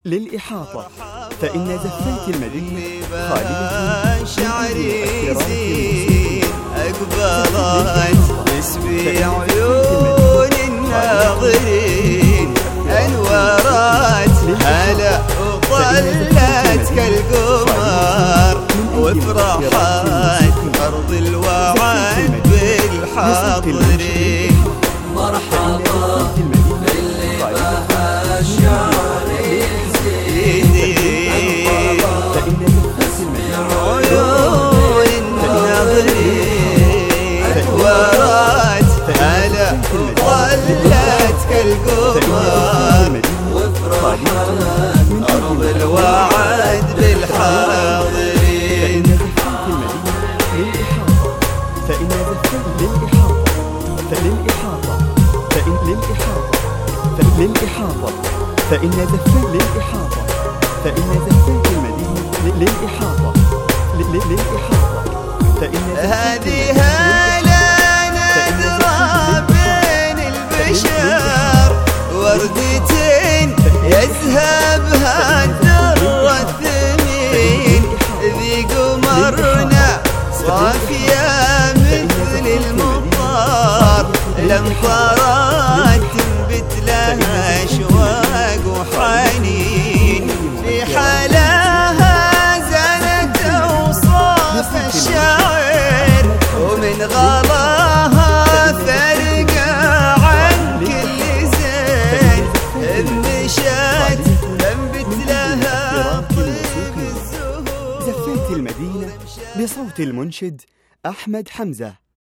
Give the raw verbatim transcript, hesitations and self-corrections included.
للإحاطة، فإن زفات المدينة خالية شعري زين أقبلت باسمي عيون الناظرين أنورات هلا وطلت كالقمر وفرحت أرض الوعد بالحاضرين. مرحبا باللي بها شعري زين عيون الناظرين أنورات هلا وطلت كالقمر وفرحت أرض الوعد بالحاضرين. فإن زفات للإحاطة فللإحاطة فإن للإحاطة فللإحاطة فإن زفات للإحاطة فإن زفات المدينة للإحاطة للإحاطة فإن هذه هلا نادرة بين البشر وردة يذهبها الدر الثمين ذي قمرنا صافية مثل المطار الأمطارات تنبت لها أشواق وحنين في حلاها زانت أوصاف الشاعر ومن غلاها فرقة عن كل زين مشات تنبت لها طيب الزهور. زفات المدينة بصوت المنشد أحمد حمزة.